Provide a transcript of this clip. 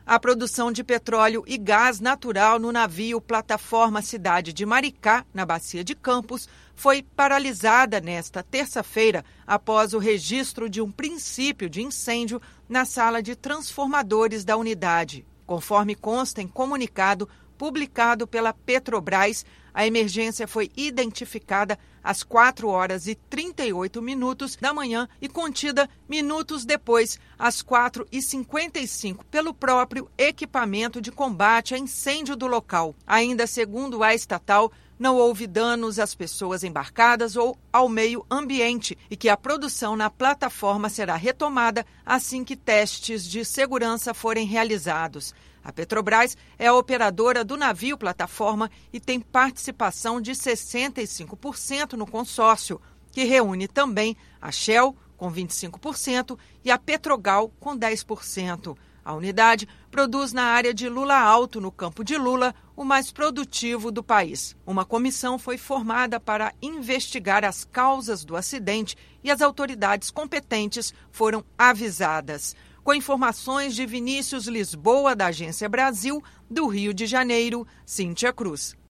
A produção de petróleo e gás natural no navio plataforma Cidade de Maricá, na Bacia de Campos, foi paralisada nesta terça-feira após o registro de um princípio de incêndio na sala de transformadores da unidade. Conforme consta em comunicado publicado pela Petrobras, a emergência foi identificada às 4h38 da manhã e contida minutos depois, às 4h55, pelo próprio equipamento de combate a incêndio do local. Ainda segundo a estatal, não houve danos às pessoas embarcadas ou ao meio ambiente e que a produção na plataforma será retomada assim que testes de segurança forem realizados. A Petrobras é a operadora do navio plataforma e tem participação de 65% no consórcio, que reúne também a Shell, com 25%, e a Petrogal, com 10%. A unidade produz na área de Lula Alto, no Campo de Lula, o mais produtivo do país. Uma comissão foi formada para investigar as causas do acidente e as autoridades competentes foram avisadas. Com informações de Vinícius Lisboa, da Agência Brasil, do Rio de Janeiro, Cíntia Cruz.